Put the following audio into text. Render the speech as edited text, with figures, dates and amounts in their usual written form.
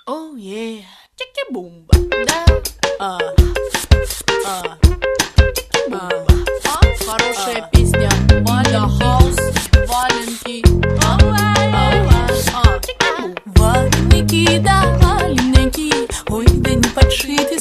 Oh yeah, чики-бумба, да, чики-бумба. Хорошая песня, валенки, чики-бумба. Валенки, да, валенки, ой, да не подшиты